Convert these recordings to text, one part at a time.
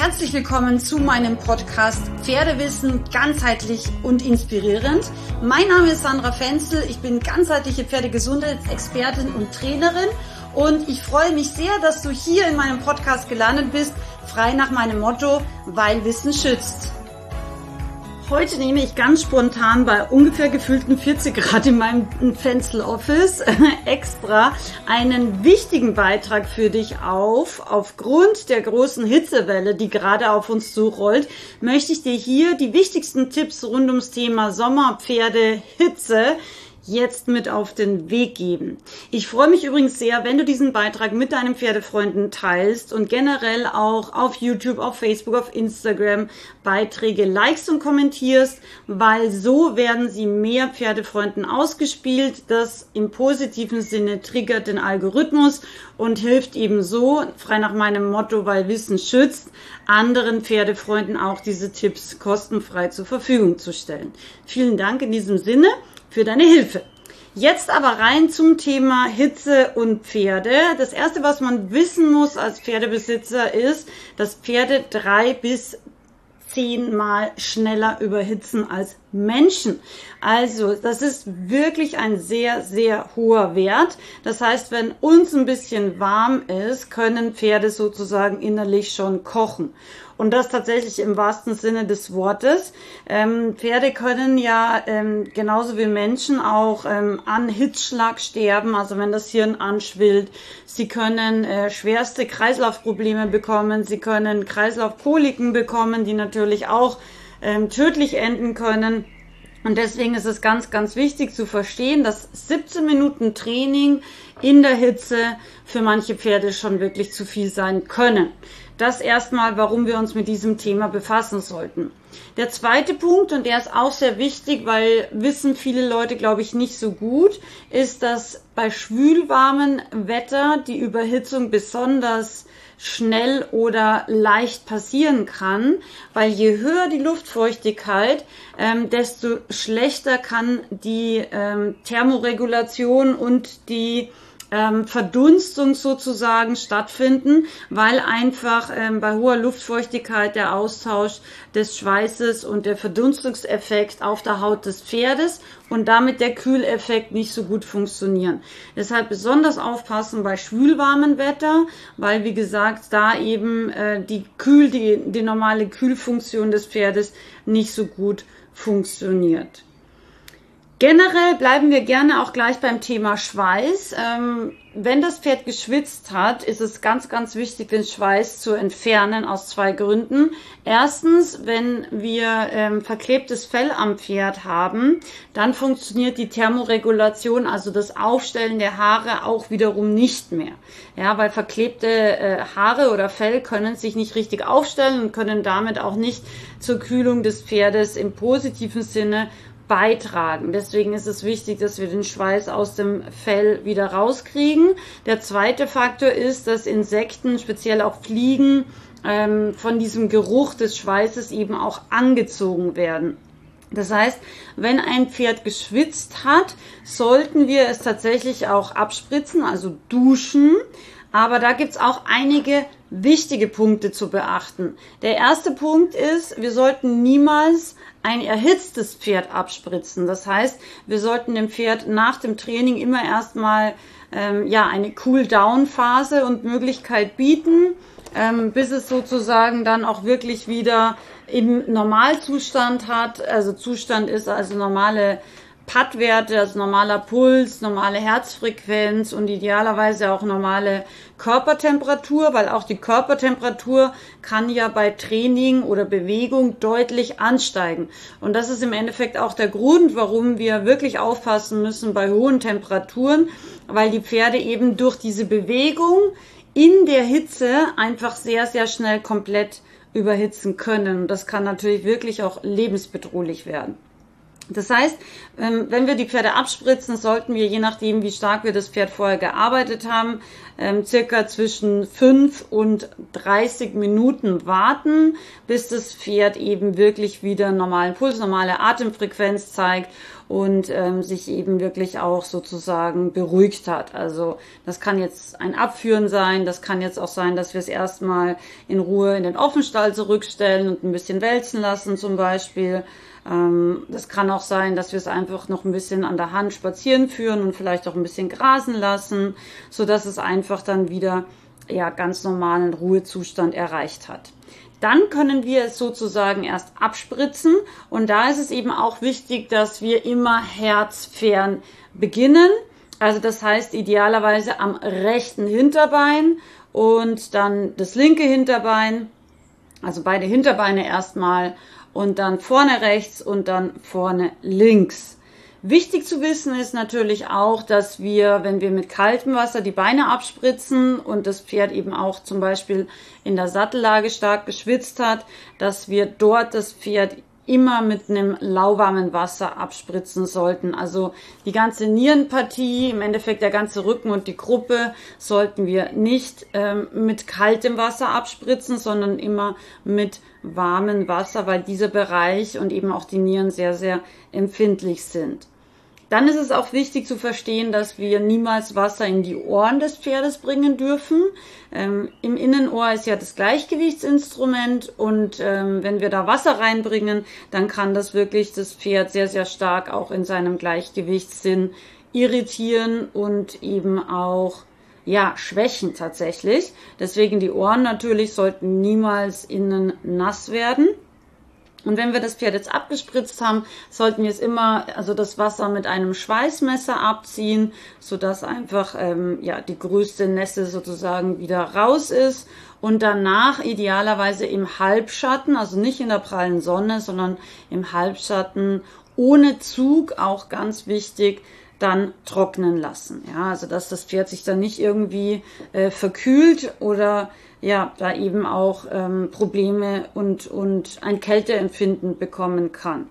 Herzlich willkommen zu meinem Podcast Pferdewissen ganzheitlich und inspirierend. Mein Name ist Sandra Fenzel, ich bin ganzheitliche Pferdegesundheitsexpertin und Trainerin und ich freue mich sehr, dass du hier in meinem Podcast gelandet bist, frei nach meinem Motto, weil Wissen schützt. Heute nehme ich ganz spontan bei ungefähr gefühlten 40 Grad in meinem Fenzel Office extra einen wichtigen Beitrag für dich auf. Aufgrund der großen Hitzewelle, die gerade auf uns zurollt, möchte ich dir hier die wichtigsten Tipps rund ums Thema Sommerpferde, Hitze jetzt mit auf den Weg geben. Ich freue mich übrigens sehr, wenn du diesen Beitrag mit deinen Pferdefreunden teilst und generell auch auf YouTube, auf Facebook, auf Instagram Beiträge likest und kommentierst, weil so werden sie mehr Pferdefreunden ausgespielt. Das im positiven Sinne triggert den Algorithmus und hilft eben so, frei nach meinem Motto, weil Wissen schützt, anderen Pferdefreunden auch diese Tipps kostenfrei zur Verfügung zu stellen. Vielen Dank in diesem Sinne für deine Hilfe. Jetzt aber rein zum Thema Hitze und Pferde. Das erste, was man wissen muss als Pferdebesitzer ist, dass Pferde 3 bis 10 Mal schneller überhitzen als Menschen. Also das ist wirklich ein sehr, sehr hoher Wert. Das heißt, wenn uns ein bisschen warm ist, können Pferde sozusagen innerlich schon kochen. Und das tatsächlich im wahrsten Sinne des Wortes. Pferde können ja genauso wie Menschen auch an Hitzschlag sterben, also wenn das Hirn anschwillt. Sie können schwerste Kreislaufprobleme bekommen, sie können Kreislaufkoliken bekommen, die natürlich auch tödlich enden können. Und deswegen ist es ganz, ganz wichtig zu verstehen, dass 17 Minuten Training in der Hitze für manche Pferde schon wirklich zu viel sein können. Das erstmal, warum wir uns mit diesem Thema befassen sollten. Der zweite Punkt, und der ist auch sehr wichtig, weil wissen viele Leute, glaube ich, nicht so gut, ist, dass bei schwülwarmem Wetter die Überhitzung besonders schnell oder leicht passieren kann, weil je höher die Luftfeuchtigkeit, desto schlechter kann die Thermoregulation und die Verdunstung sozusagen stattfinden, weil einfach bei hoher Luftfeuchtigkeit der Austausch des Schweißes und der Verdunstungseffekt auf der Haut des Pferdes und damit der Kühleffekt nicht so gut funktionieren. Deshalb besonders aufpassen bei schwülwarmem Wetter, weil wie gesagt da eben die normale Kühlfunktion des Pferdes nicht so gut funktioniert. Generell bleiben wir gerne auch gleich beim Thema Schweiß. Wenn das Pferd geschwitzt hat, ist es ganz, ganz wichtig, den Schweiß zu entfernen aus 2 Gründen. Erstens, wenn wir verklebtes Fell am Pferd haben, dann funktioniert die Thermoregulation, also das Aufstellen der Haare, auch wiederum nicht mehr. Ja, weil verklebte Haare oder Fell können sich nicht richtig aufstellen und können damit auch nicht zur Kühlung des Pferdes im positiven Sinne beitragen. Deswegen ist es wichtig, dass wir den Schweiß aus dem Fell wieder rauskriegen. Der zweite Faktor ist, dass Insekten, speziell auch Fliegen, von diesem Geruch des Schweißes eben auch angezogen werden. Das heißt, wenn ein Pferd geschwitzt hat, sollten wir es tatsächlich auch abspritzen, also duschen. Aber da gibt's auch einige wichtige Punkte zu beachten. Der erste Punkt ist, wir sollten niemals ein erhitztes Pferd abspritzen. Das heißt, wir sollten dem Pferd nach dem Training immer erstmal eine Cool-Down-Phase und Möglichkeit bieten, bis es sozusagen dann auch wirklich wieder im Normalzustand hat. Also Zustand ist also normale Pattwerte, also normaler Puls, normale Herzfrequenz und idealerweise auch normale Körpertemperatur, weil auch die Körpertemperatur kann ja bei Training oder Bewegung deutlich ansteigen. Und das ist im Endeffekt auch der Grund, warum wir wirklich aufpassen müssen bei hohen Temperaturen, weil die Pferde eben durch diese Bewegung in der Hitze einfach sehr, sehr schnell komplett überhitzen können. Und das kann natürlich wirklich auch lebensbedrohlich werden. Das heißt, wenn wir die Pferde abspritzen, sollten wir, je nachdem wie stark wir das Pferd vorher gearbeitet haben, circa zwischen 5 und 30 Minuten warten, bis das Pferd eben wirklich wieder normalen Puls, normale Atemfrequenz zeigt und sich eben wirklich auch sozusagen beruhigt hat. Also das kann jetzt ein Abführen sein, das kann jetzt auch sein, dass wir es erstmal in Ruhe in den Offenstall zurückstellen und ein bisschen wälzen lassen zum Beispiel. Das kann auch sein, dass wir es einfach noch ein bisschen an der Hand spazieren führen und vielleicht auch ein bisschen grasen lassen, so dass es einfach dann wieder ganz normalen Ruhezustand erreicht hat. Dann können wir es sozusagen erst abspritzen und da ist es eben auch wichtig, dass wir immer herzfern beginnen. Also das heißt idealerweise am rechten Hinterbein und dann das linke Hinterbein, also beide Hinterbeine erstmal und dann vorne rechts und dann vorne links. Wichtig zu wissen ist natürlich auch, dass wir, wenn wir mit kaltem Wasser die Beine abspritzen und das Pferd eben auch zum Beispiel in der Sattellage stark geschwitzt hat, dass wir dort das Pferd immer mit einem lauwarmen Wasser abspritzen sollten. Also die ganze Nierenpartie, im Endeffekt der ganze Rücken und die Gruppe sollten wir nicht mit kaltem Wasser abspritzen, sondern immer mit warmem Wasser, weil dieser Bereich und eben auch die Nieren sehr, sehr empfindlich sind. Dann ist es auch wichtig zu verstehen, dass wir niemals Wasser in die Ohren des Pferdes bringen dürfen. Im Innenohr ist ja das Gleichgewichtsinstrument und wenn wir da Wasser reinbringen, dann kann das wirklich das Pferd sehr, sehr stark auch in seinem Gleichgewichtssinn irritieren und eben auch schwächen tatsächlich. Deswegen die Ohren natürlich sollten niemals innen nass werden. Und wenn wir das Pferd jetzt abgespritzt haben, sollten wir es immer, also das Wasser mit einem Schweißmesser abziehen, sodass einfach die größte Nässe sozusagen wieder raus ist. Und danach idealerweise im Halbschatten, also nicht in der prallen Sonne, sondern im Halbschatten ohne Zug, auch ganz wichtig, dann trocknen lassen. Ja, also dass das Pferd sich dann nicht irgendwie verkühlt oder da eben auch Probleme und ein Kälteempfinden bekommen kann.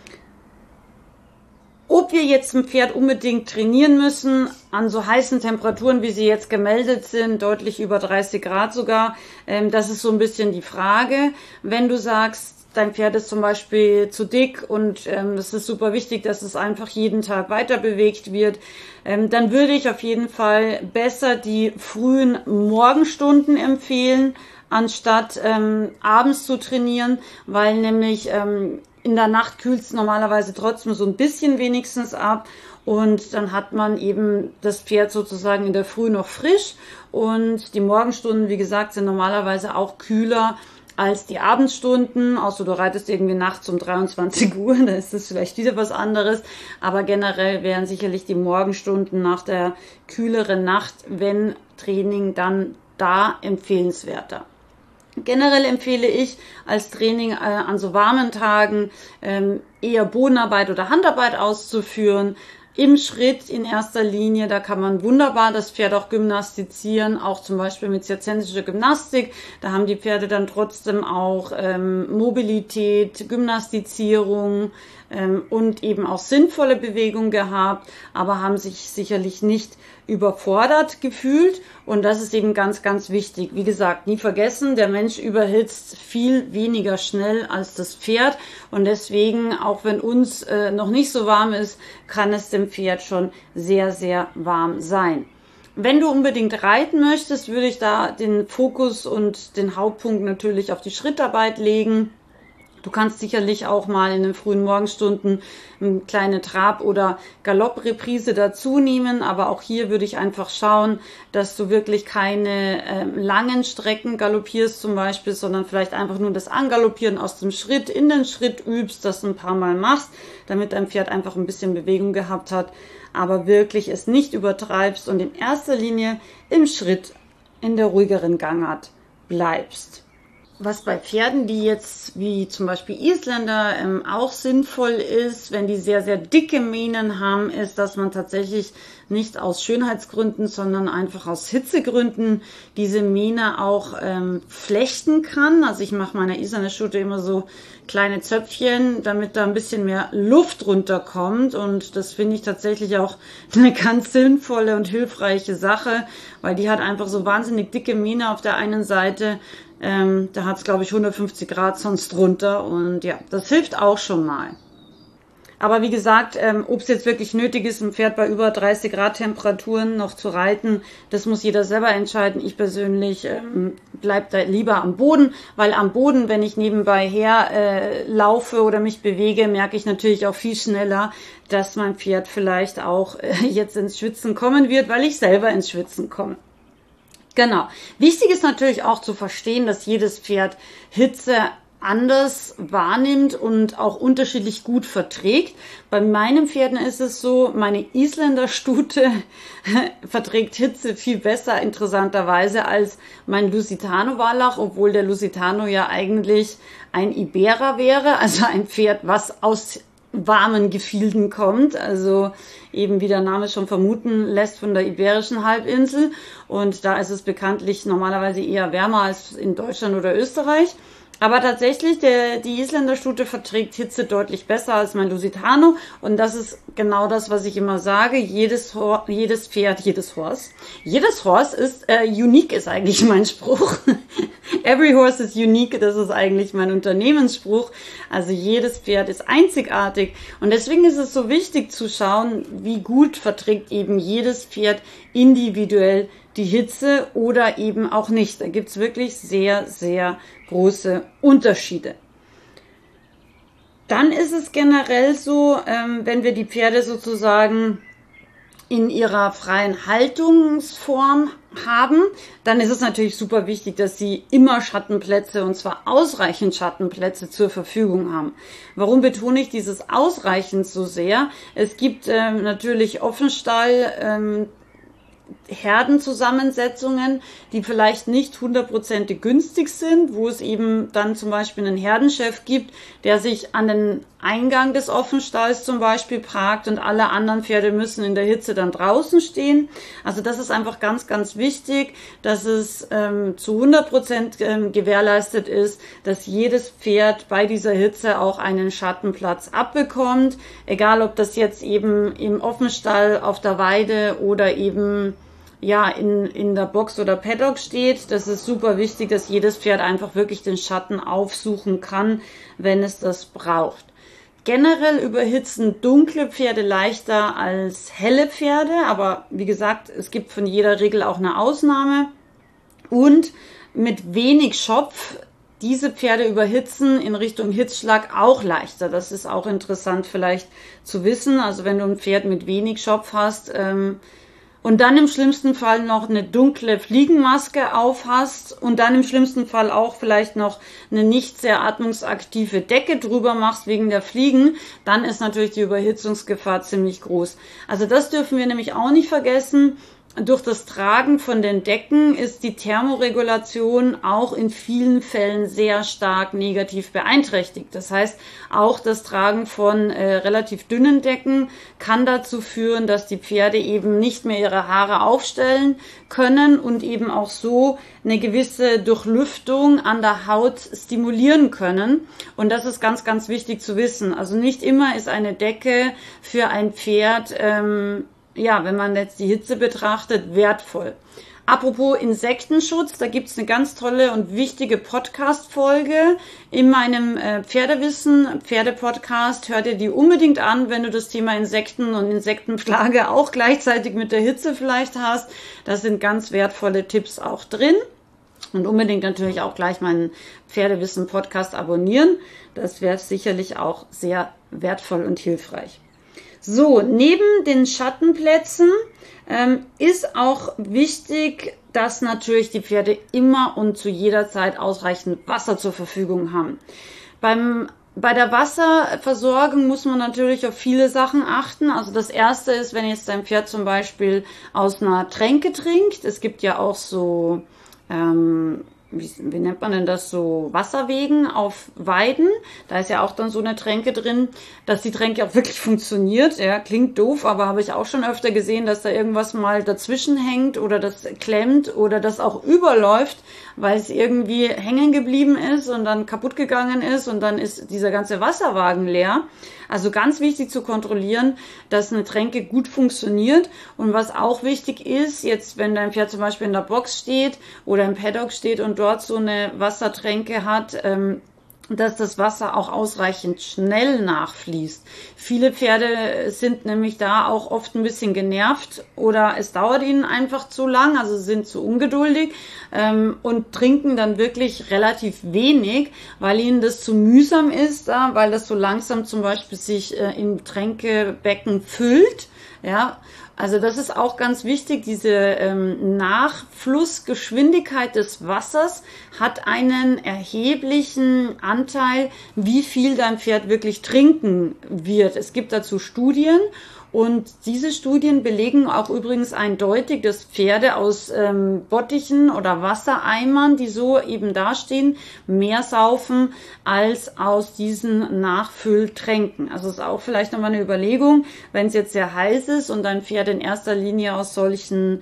Ob wir jetzt ein Pferd unbedingt trainieren müssen, an so heißen Temperaturen, wie sie jetzt gemeldet sind, deutlich über 30 Grad sogar, das ist so ein bisschen die Frage. Wenn du sagst, dein Pferd ist zum Beispiel zu dick und es ist super wichtig, dass es einfach jeden Tag weiter bewegt wird, dann würde ich auf jeden Fall besser die frühen Morgenstunden empfehlen, anstatt abends zu trainieren, weil nämlich in der Nacht kühlt es normalerweise trotzdem so ein bisschen wenigstens ab und dann hat man eben das Pferd sozusagen in der Früh noch frisch und die Morgenstunden, wie gesagt, sind normalerweise auch kühler als die Abendstunden, außer du reitest irgendwie nachts um 23 Uhr, da ist das vielleicht wieder was anderes, aber generell wären sicherlich die Morgenstunden nach der kühleren Nacht, wenn Training, dann da empfehlenswerter. Generell empfehle ich als Training an so warmen Tagen eher Bodenarbeit oder Handarbeit auszuführen, im Schritt in erster Linie, da kann man wunderbar das Pferd auch gymnastizieren, auch zum Beispiel mit zirzensischer Gymnastik. Da haben die Pferde dann trotzdem auch Mobilität, Gymnastizierung und eben auch sinnvolle Bewegung gehabt, aber haben sich sicherlich nicht überfordert gefühlt. Und das ist eben ganz, ganz wichtig. Wie gesagt, nie vergessen, der Mensch überhitzt viel weniger schnell als das Pferd. Und deswegen, auch wenn uns noch nicht so warm ist, kann es dem Pferd schon sehr, sehr warm sein. Wenn du unbedingt reiten möchtest, würde ich da den Fokus und den Hauptpunkt natürlich auf die Schrittarbeit legen. Du kannst sicherlich auch mal in den frühen Morgenstunden eine kleine Trab- oder Galoppreprise dazu nehmen, aber auch hier würde ich einfach schauen, dass du wirklich keine langen Strecken galoppierst zum Beispiel, sondern vielleicht einfach nur das Angaloppieren aus dem Schritt in den Schritt übst, das ein paar Mal machst, damit dein Pferd einfach ein bisschen Bewegung gehabt hat, aber wirklich es nicht übertreibst und in erster Linie im Schritt in der ruhigeren Gangart bleibst. Was bei Pferden, die jetzt wie zum Beispiel Isländer auch sinnvoll ist, wenn die sehr, sehr dicke Mähnen haben, ist, dass man tatsächlich nicht aus Schönheitsgründen, sondern einfach aus Hitzegründen diese Mähne auch flechten kann. Also ich mache meiner Isländer-Schote immer so kleine Zöpfchen, damit da ein bisschen mehr Luft runterkommt. Und das finde ich tatsächlich auch eine ganz sinnvolle und hilfreiche Sache, weil die hat einfach so wahnsinnig dicke Mähne auf der einen Seite. Da hat es, glaube ich, 150 Grad sonst drunter und ja, das hilft auch schon mal. Aber wie gesagt, ob es jetzt wirklich nötig ist, ein Pferd bei über 30 Grad Temperaturen noch zu reiten, das muss jeder selber entscheiden. Ich persönlich bleib da lieber am Boden, weil am Boden, wenn ich nebenbei her laufe oder mich bewege, merke ich natürlich auch viel schneller, dass mein Pferd vielleicht auch jetzt ins Schwitzen kommen wird, weil ich selber ins Schwitzen komme. Genau. Wichtig ist natürlich auch zu verstehen, dass jedes Pferd Hitze anders wahrnimmt und auch unterschiedlich gut verträgt. Bei meinen Pferden ist es so, meine Isländerstute verträgt Hitze viel besser, interessanterweise, als mein Lusitano-Wallach, obwohl der Lusitano ja eigentlich ein Iberer wäre, also ein Pferd, was aus warmen Gefilden kommt, also eben wie der Name schon vermuten lässt, von der Iberischen Halbinsel, und da ist es bekanntlich normalerweise eher wärmer als in Deutschland oder Österreich. Aber tatsächlich, die Isländerstute verträgt Hitze deutlich besser als mein Lusitano. Und das ist genau das, was ich immer sage. Jedes Horse ist unique, ist eigentlich mein Spruch. Every horse is unique, das ist eigentlich mein Unternehmensspruch. Also jedes Pferd ist einzigartig. Und deswegen ist es so wichtig zu schauen, wie gut verträgt eben jedes Pferd individuell die Hitze oder eben auch nicht. Da gibt's wirklich sehr, sehr große Unterschiede. Dann ist es generell so, wenn wir die Pferde sozusagen in ihrer freien Haltungsform haben, dann ist es natürlich super wichtig, dass sie immer Schattenplätze, und zwar ausreichend Schattenplätze zur Verfügung haben. Warum betone ich dieses ausreichend so sehr? Es gibt natürlich Offenstall, Herdenzusammensetzungen, die vielleicht nicht 100% günstig sind, wo es eben dann zum Beispiel einen Herdenchef gibt, der sich an den Eingang des Offenstalls zum Beispiel parkt und alle anderen Pferde müssen in der Hitze dann draußen stehen. Also das ist einfach ganz, ganz wichtig, dass es zu 100% gewährleistet ist, dass jedes Pferd bei dieser Hitze auch einen Schattenplatz abbekommt, egal ob das jetzt eben im Offenstall, auf der Weide oder eben ja in der Box oder Paddock steht. Das ist super wichtig, dass jedes Pferd einfach wirklich den Schatten aufsuchen kann, wenn es das braucht. Generell überhitzen dunkle Pferde leichter als helle Pferde, aber wie gesagt, es gibt von jeder Regel auch eine Ausnahme. Und mit wenig Schopf, diese Pferde überhitzen in Richtung Hitzschlag auch leichter. Das ist auch interessant vielleicht zu wissen. Also wenn du ein Pferd mit wenig Schopf hast, und dann im schlimmsten Fall noch eine dunkle Fliegenmaske aufhast und dann im schlimmsten Fall auch vielleicht noch eine nicht sehr atmungsaktive Decke drüber machst wegen der Fliegen, dann ist natürlich die Überhitzungsgefahr ziemlich groß. Also das dürfen wir nämlich auch nicht vergessen. Durch das Tragen von den Decken ist die Thermoregulation auch in vielen Fällen sehr stark negativ beeinträchtigt. Das heißt, auch das Tragen von relativ dünnen Decken kann dazu führen, dass die Pferde eben nicht mehr ihre Haare aufstellen können und eben auch so eine gewisse Durchlüftung an der Haut stimulieren können. Und das ist ganz, ganz wichtig zu wissen. Also nicht immer ist eine Decke für ein Pferd wenn man jetzt die Hitze betrachtet, wertvoll. Apropos Insektenschutz, da gibt's eine ganz tolle und wichtige Podcast-Folge in meinem Pferdewissen-Pferde-Podcast. Hört ihr die unbedingt an, wenn du das Thema Insekten und Insektenplage auch gleichzeitig mit der Hitze vielleicht hast. Da sind ganz wertvolle Tipps auch drin. Und unbedingt natürlich auch gleich meinen Pferdewissen-Podcast abonnieren. Das wäre sicherlich auch sehr wertvoll und hilfreich. So, neben den Schattenplätzen ist auch wichtig, dass natürlich die Pferde immer und zu jeder Zeit ausreichend Wasser zur Verfügung haben. Bei der Wasserversorgung muss man natürlich auf viele Sachen achten. Also das erste ist, wenn jetzt dein Pferd zum Beispiel aus einer Tränke trinkt. Es gibt ja auch so, wie nennt man denn das, so Wasserwegen auf Weiden. Da ist ja auch dann so eine Tränke drin, dass die Tränke auch wirklich funktioniert. Ja, klingt doof, aber habe ich auch schon öfter gesehen, dass da irgendwas mal dazwischen hängt oder das klemmt oder das auch überläuft, weil es irgendwie hängen geblieben ist und dann kaputt gegangen ist und dann ist dieser ganze Wasserwagen leer. Also ganz wichtig zu kontrollieren, dass eine Tränke gut funktioniert. Und was auch wichtig ist, jetzt wenn dein Pferd zum Beispiel in der Box steht oder im Paddock steht und dort so eine Wassertränke hat, dass das Wasser auch ausreichend schnell nachfließt. Viele Pferde sind nämlich da auch oft ein bisschen genervt oder es dauert ihnen einfach zu lang, also sind zu ungeduldig und trinken dann wirklich relativ wenig, weil ihnen das zu mühsam ist, weil das so langsam zum Beispiel sich im Tränkebecken füllt. Ja, also das ist auch ganz wichtig. Diese Nachflussgeschwindigkeit des Wassers hat einen erheblichen Anteil, wie viel dein Pferd wirklich trinken wird. Es gibt dazu Studien. Und diese Studien belegen auch übrigens eindeutig, dass Pferde aus Bottichen oder Wassereimern, die so eben dastehen, mehr saufen als aus diesen Nachfülltränken. Also ist auch vielleicht nochmal eine Überlegung, wenn es jetzt sehr heiß ist und dein Pferd in erster Linie aus solchen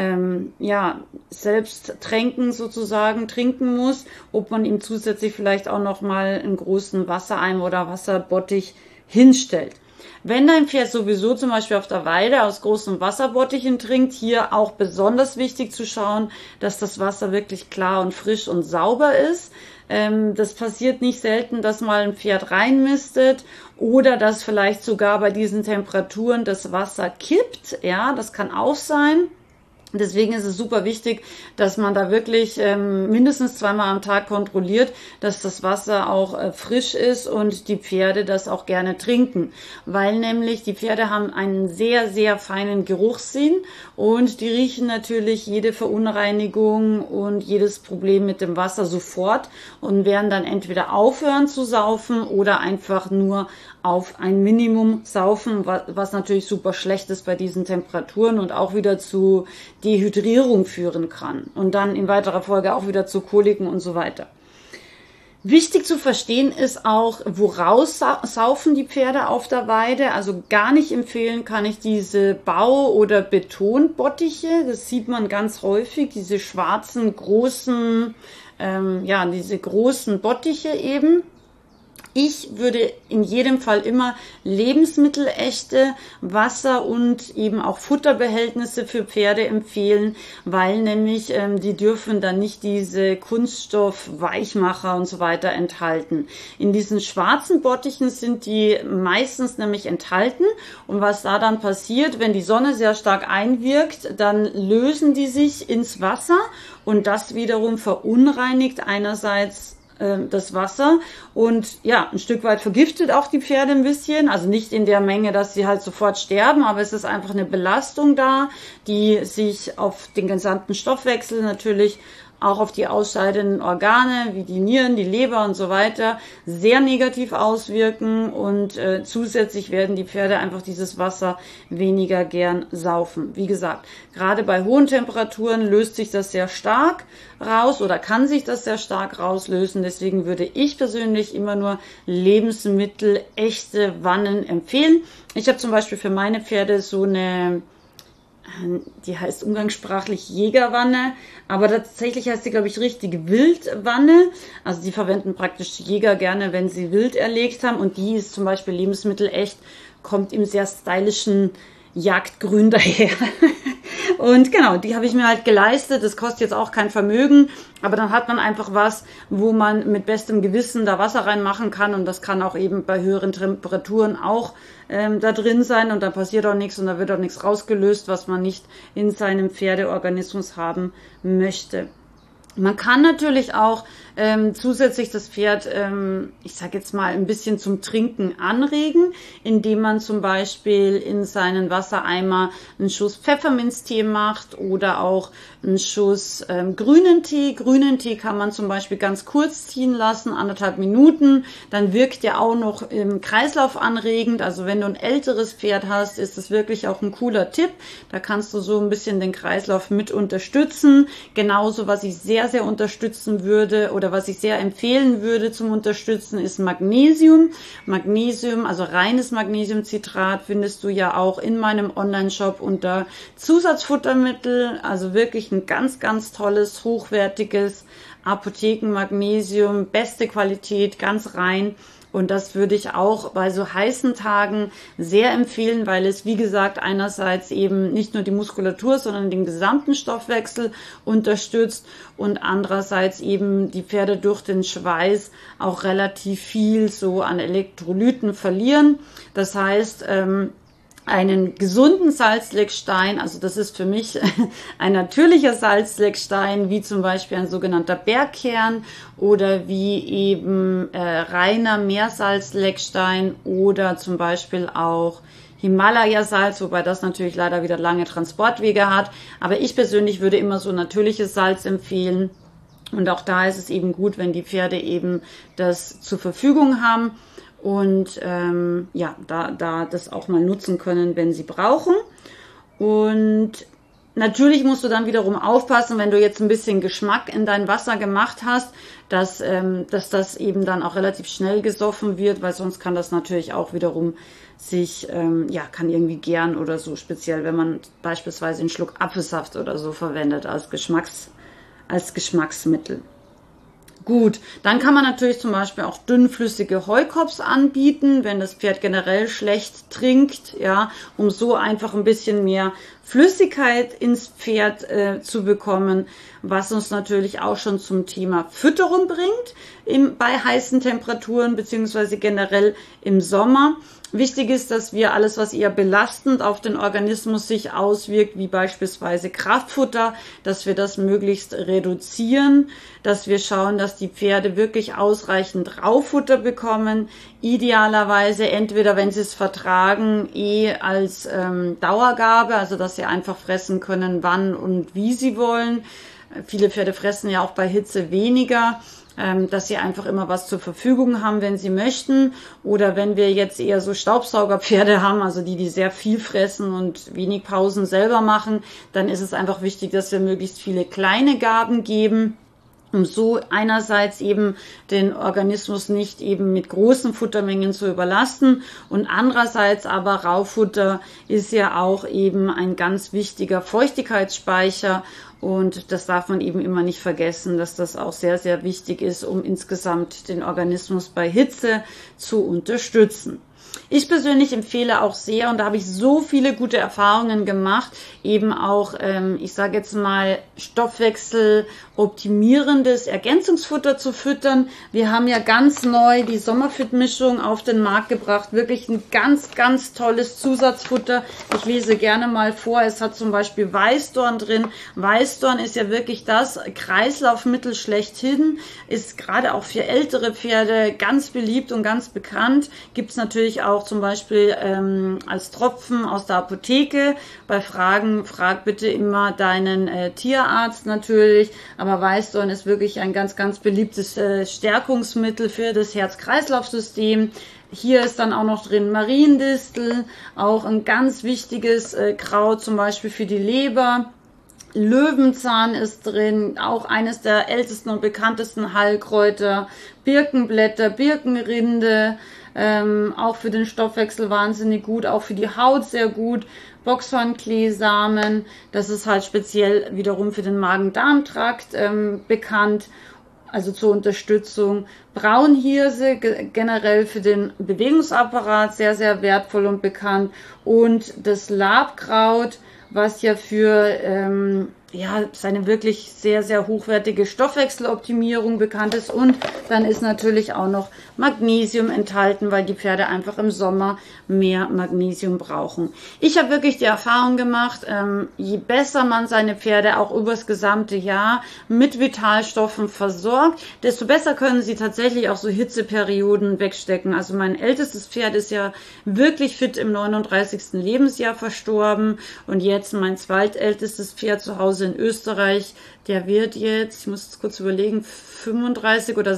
Selbsttränken sozusagen trinken muss, ob man ihm zusätzlich vielleicht auch nochmal einen großen Wassereimer oder Wasserbottich hinstellt. Wenn dein Pferd sowieso zum Beispiel auf der Weide aus großen Wasserbottichen trinkt, hier auch besonders wichtig zu schauen, dass das Wasser wirklich klar und frisch und sauber ist. Das passiert nicht selten, dass mal ein Pferd reinmistet oder dass vielleicht sogar bei diesen Temperaturen das Wasser kippt. Ja, das kann auch sein. Deswegen ist es super wichtig, dass man da wirklich mindestens 2-mal am Tag kontrolliert, dass das Wasser auch frisch ist und die Pferde das auch gerne trinken. Weil nämlich die Pferde haben einen sehr, sehr feinen Geruchssinn und die riechen natürlich jede Verunreinigung und jedes Problem mit dem Wasser sofort und werden dann entweder aufhören zu saufen oder einfach nur auf ein Minimum saufen, was natürlich super schlecht ist bei diesen Temperaturen und auch wieder zu Dehydrierung führen kann und dann in weiterer Folge auch wieder zu Koliken und so weiter. Wichtig zu verstehen ist auch, woraus saufen die Pferde auf der Weide. Also gar nicht empfehlen kann ich diese Bau- oder Betonbottiche. Das sieht man ganz häufig, diese schwarzen, großen, diese großen Bottiche eben. Ich würde in jedem Fall immer lebensmittelechte Wasser- und eben auch Futterbehältnisse für Pferde empfehlen, weil nämlich die dürfen dann nicht diese Kunststoff-Weichmacher und so weiter enthalten. In diesen schwarzen Bottichen sind die meistens nämlich enthalten und was da dann passiert, wenn die Sonne sehr stark einwirkt, dann lösen die sich ins Wasser und das wiederum verunreinigt einerseits das Wasser und ja, ein Stück weit vergiftet auch die Pferde ein bisschen, also nicht in der Menge, dass sie halt sofort sterben, aber es ist einfach eine Belastung da, die sich auf den gesamten Stoffwechsel natürlich auch auf die ausscheidenden Organe wie die Nieren, die Leber und so weiter sehr negativ auswirken und zusätzlich werden die Pferde einfach dieses Wasser weniger gern saufen. Wie gesagt, gerade bei hohen Temperaturen löst sich das sehr stark raus oder kann sich das sehr stark rauslösen. Deswegen würde ich persönlich immer nur lebensmittelechte Wannen empfehlen. Ich habe zum Beispiel für meine Pferde so eine, die heißt umgangssprachlich Jägerwanne, aber tatsächlich heißt die, glaube ich, richtig Wildwanne. Also die verwenden praktisch Jäger gerne, wenn sie Wild erlegt haben und die ist zum Beispiel lebensmittelecht, kommt im sehr stylischen Jagdgrün daher. Und genau, die habe ich mir halt geleistet. Das kostet jetzt auch kein Vermögen, aber dann hat man einfach was, wo man mit bestem Gewissen da Wasser reinmachen kann und das kann auch eben bei höheren Temperaturen auch da drin sein und dann passiert auch nichts und da wird auch nichts rausgelöst, was man nicht in seinem Pferdeorganismus haben möchte. Man kann natürlich auch zusätzlich das Pferd, ich sage jetzt mal, ein bisschen zum Trinken anregen, indem man zum Beispiel in seinen Wassereimer einen Schuss Pfefferminztee macht oder auch einen Schuss grünen Tee. Grünen Tee kann man zum Beispiel ganz kurz ziehen lassen, 1,5 Minuten. Dann wirkt der auch noch im Kreislauf anregend. Also wenn du ein älteres Pferd hast, ist das wirklich auch ein cooler Tipp. Da kannst du so ein bisschen den Kreislauf mit unterstützen. Genauso, was ich sehr, sehr unterstützen würde oder was ich sehr empfehlen würde zum Unterstützen, ist Magnesium. Magnesium, also reines Magnesiumcitrat, findest du ja auch in meinem Online-Shop unter Zusatzfuttermittel. Also wirklich ein ganz, ganz tolles, hochwertiges Apothekenmagnesium, beste Qualität, ganz rein. Und das würde ich auch bei so heißen Tagen sehr empfehlen, weil es, wie gesagt, einerseits eben nicht nur die Muskulatur, sondern den gesamten Stoffwechsel unterstützt und andererseits eben die Pferde durch den Schweiß auch relativ viel so an Elektrolyten verlieren. Das heißt, einen gesunden Salzleckstein, also das ist für mich ein natürlicher Salzleckstein, wie zum Beispiel ein sogenannter Bergkern oder wie eben reiner Meersalzleckstein oder zum Beispiel auch Himalaya-Salz, wobei das natürlich leider wieder lange Transportwege hat. Aber ich persönlich würde immer so natürliches Salz empfehlen. Und auch da ist es eben gut, wenn die Pferde eben das zur Verfügung haben. Und da das auch mal nutzen können, wenn sie brauchen. Und natürlich musst du dann wiederum aufpassen, wenn du jetzt ein bisschen Geschmack in dein Wasser gemacht hast, dass das eben dann auch relativ schnell gesoffen wird, weil sonst kann das natürlich auch wiederum kann irgendwie gären oder so, speziell wenn man beispielsweise einen Schluck Apfelsaft oder so verwendet als Geschmacksmittel. Gut, dann kann man natürlich zum Beispiel auch dünnflüssige Heukops anbieten, wenn das Pferd generell schlecht trinkt, ja, um so einfach ein bisschen mehr Flüssigkeit ins Pferd zu bekommen, was uns natürlich auch schon zum Thema Fütterung bringt bei heißen Temperaturen beziehungsweise generell im Sommer. Wichtig ist, dass wir alles, was eher belastend auf den Organismus sich auswirkt, wie beispielsweise Kraftfutter, dass wir das möglichst reduzieren, dass wir schauen, dass die Pferde wirklich ausreichend Raufutter bekommen, idealerweise entweder, wenn sie es vertragen, als Dauergabe, also dass sie einfach fressen können, wann und wie sie wollen. Viele Pferde fressen ja auch bei Hitze weniger, dass sie einfach immer was zur Verfügung haben, wenn sie möchten. Oder wenn wir jetzt eher so Staubsaugerpferde haben, also die sehr viel fressen und wenig Pausen selber machen, dann ist es einfach wichtig, dass wir möglichst viele kleine Gaben geben, um so einerseits eben den Organismus nicht eben mit großen Futtermengen zu überlasten und andererseits aber Raufutter ist ja auch eben ein ganz wichtiger Feuchtigkeitsspeicher und das darf man eben immer nicht vergessen, dass das auch sehr, sehr wichtig ist, um insgesamt den Organismus bei Hitze zu unterstützen. Ich persönlich empfehle auch sehr, und da habe ich so viele gute Erfahrungen gemacht, eben auch, ich sage jetzt mal, Stoffwechsel optimierendes Ergänzungsfutter zu füttern. Wir haben ja ganz neu die Sommerfit-Mischung auf den Markt gebracht. Wirklich ein ganz, ganz tolles Zusatzfutter. Ich lese gerne mal vor. Es hat zum Beispiel Weißdorn drin. Weißdorn ist ja wirklich das Kreislaufmittel schlechthin. Ist gerade auch für ältere Pferde ganz beliebt und ganz bekannt. Gibt es natürlich auch zum Beispiel als Tropfen aus der Apotheke. Bei Fragen, frag bitte immer deinen Tierarzt natürlich. Aber Weißdorn ist wirklich ein ganz, ganz beliebtes Stärkungsmittel für das Herz-Kreislauf-System. Hier ist dann auch noch drin Mariendistel, auch ein ganz wichtiges Kraut, zum Beispiel für die Leber. Löwenzahn ist drin, auch eines der ältesten und bekanntesten Heilkräuter. Birkenblätter, Birkenrinde, auch für den Stoffwechsel wahnsinnig gut, auch für die Haut sehr gut. Boxhornkleesamen, das ist halt speziell wiederum für den Magen-Darm-Trakt bekannt, also zur Unterstützung. Braunhirse, generell für den Bewegungsapparat sehr, sehr wertvoll und bekannt. Und das Labkraut, was ja für seine wirklich sehr, sehr hochwertige Stoffwechseloptimierung bekannt ist. Und dann ist natürlich auch noch Magnesium enthalten, weil die Pferde einfach im Sommer mehr Magnesium brauchen. Ich habe wirklich die Erfahrung gemacht, je besser man seine Pferde auch über das gesamte Jahr mit Vitalstoffen versorgt, desto besser können sie tatsächlich auch so Hitzeperioden wegstecken. Also mein ältestes Pferd ist ja wirklich fit im 39. Lebensjahr verstorben und jetzt mein zweitältestes Pferd zu Hause in Österreich, der wird jetzt, ich muss kurz überlegen, 35 oder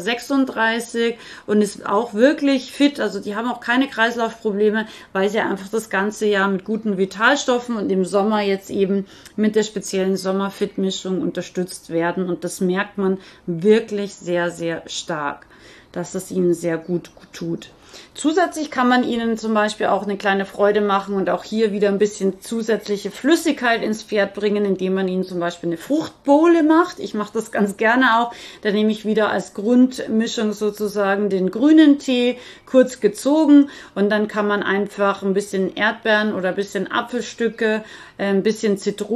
36 und ist auch wirklich fit. Also die haben auch keine Kreislaufprobleme, weil sie einfach das ganze Jahr mit guten Vitalstoffen und im Sommer jetzt eben mit der speziellen Sommerfit-Mischung unterstützt werden. Und das merkt man wirklich sehr, sehr stark. dass es ihnen sehr gut tut. Zusätzlich kann man ihnen zum Beispiel auch eine kleine Freude machen und auch hier wieder ein bisschen zusätzliche Flüssigkeit ins Pferd bringen, indem man ihnen zum Beispiel eine Fruchtbowle macht. Ich mache das ganz gerne auch. Da nehme ich wieder als Grundmischung sozusagen den grünen Tee, kurz gezogen, und dann kann man einfach ein bisschen Erdbeeren oder ein bisschen Apfelstücke, ein bisschen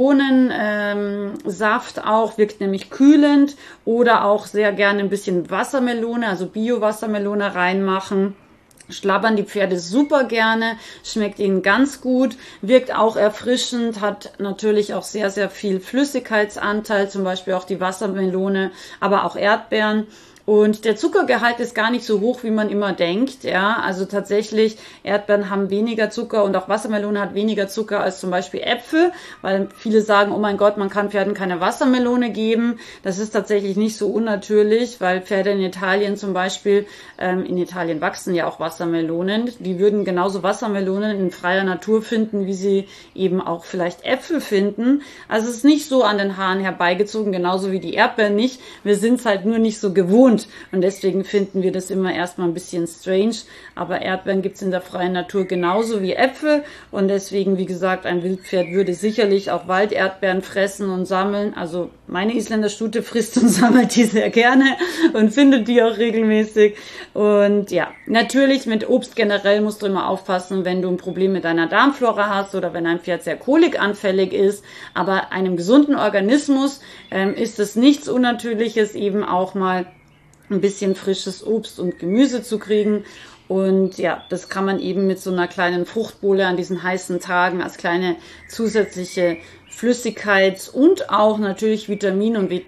Zitronensaft auch, wirkt nämlich kühlend, oder auch sehr gerne ein bisschen Wassermelone, also Bio-Wassermelone reinmachen. Schlabbern die Pferde super gerne, schmeckt ihnen ganz gut, wirkt auch erfrischend, hat natürlich auch sehr, sehr viel Flüssigkeitsanteil, zum Beispiel auch die Wassermelone, aber auch Erdbeeren. Und der Zuckergehalt ist gar nicht so hoch, wie man immer denkt. Ja, also tatsächlich, Erdbeeren haben weniger Zucker und auch Wassermelone hat weniger Zucker als zum Beispiel Äpfel, weil viele sagen, oh mein Gott, man kann Pferden keine Wassermelone geben. Das ist tatsächlich nicht so unnatürlich, weil Pferde in Italien zum Beispiel, in Italien wachsen ja auch Wassermelonen. Die würden genauso Wassermelonen in freier Natur finden, wie sie eben auch vielleicht Äpfel finden. Also es ist nicht so an den Haaren herbeigezogen, genauso wie die Erdbeeren nicht. Wir sind es halt nur nicht so gewohnt. Und deswegen finden wir das immer erstmal ein bisschen strange. Aber Erdbeeren gibt es in der freien Natur genauso wie Äpfel. Und deswegen, wie gesagt, ein Wildpferd würde sicherlich auch Walderdbeeren fressen und sammeln. Also meine Isländer Stute frisst und sammelt die sehr gerne und findet die auch regelmäßig. Und ja, natürlich mit Obst generell musst du immer aufpassen, wenn du ein Problem mit deiner Darmflora hast oder wenn ein Pferd sehr kolikanfällig ist. Aber einem gesunden Organismus ist es nichts Unnatürliches, eben auch mal ein bisschen frisches Obst und Gemüse zu kriegen. Und ja, das kann man eben mit so einer kleinen Fruchtbowle an diesen heißen Tagen als kleine zusätzliche Flüssigkeits- und auch natürlich Vitamin- und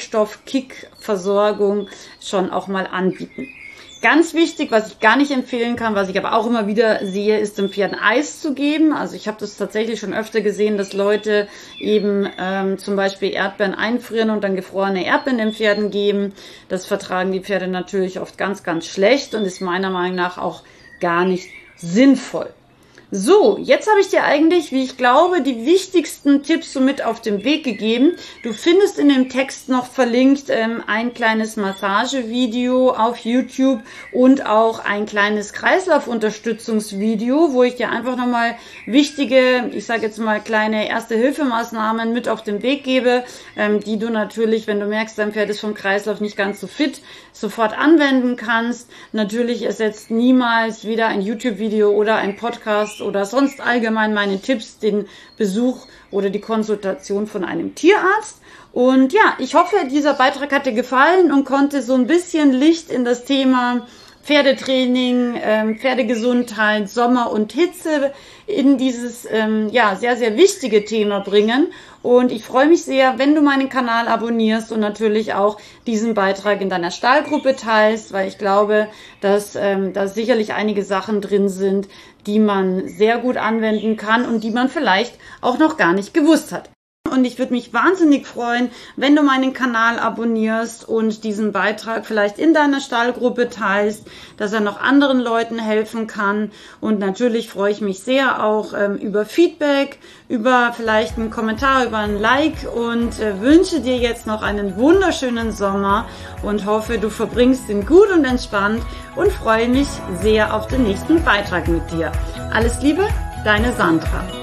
Vitalstoff-Kick-Versorgung schon auch mal anbieten. Ganz wichtig, was ich gar nicht empfehlen kann, was ich aber auch immer wieder sehe, ist dem Pferden Eis zu geben. Also ich habe das tatsächlich schon öfter gesehen, dass Leute eben zum Beispiel Erdbeeren einfrieren und dann gefrorene Erdbeeren den Pferden geben. Das vertragen die Pferde natürlich oft ganz, ganz schlecht und ist meiner Meinung nach auch gar nicht sinnvoll. So, jetzt habe ich dir eigentlich, wie ich glaube, die wichtigsten Tipps so mit auf den Weg gegeben. Du findest in dem Text noch verlinkt ein kleines Massagevideo auf YouTube und auch ein kleines Kreislaufunterstützungsvideo, wo ich dir einfach nochmal wichtige, ich sage jetzt mal kleine Erste-Hilfe-Maßnahmen mit auf den Weg gebe, die du natürlich, wenn du merkst, dein Pferd ist vom Kreislauf nicht ganz so fit, sofort anwenden kannst. Natürlich ersetzt niemals weder ein YouTube-Video oder ein Podcast oder sonst allgemein meine Tipps den Besuch oder die Konsultation von einem Tierarzt. Und ja, ich hoffe, dieser Beitrag hat dir gefallen und konnte so ein bisschen Licht in das Thema Pferdetraining, Pferdegesundheit, Sommer und Hitze in dieses ja sehr, sehr wichtige Thema bringen. Und ich freue mich sehr, wenn du meinen Kanal abonnierst und natürlich auch diesen Beitrag in deiner Stallgruppe teilst, weil ich glaube, dass da sicherlich einige Sachen drin sind, die man sehr gut anwenden kann und die man vielleicht auch noch gar nicht gewusst hat. Und ich würde mich wahnsinnig freuen, wenn du meinen Kanal abonnierst und diesen Beitrag vielleicht in deiner Stallgruppe teilst, dass er noch anderen Leuten helfen kann. Und natürlich freue ich mich sehr auch über Feedback, über vielleicht einen Kommentar, über ein Like und wünsche dir jetzt noch einen wunderschönen Sommer und hoffe, du verbringst ihn gut und entspannt und freue mich sehr auf den nächsten Beitrag mit dir. Alles Liebe, deine Sandra.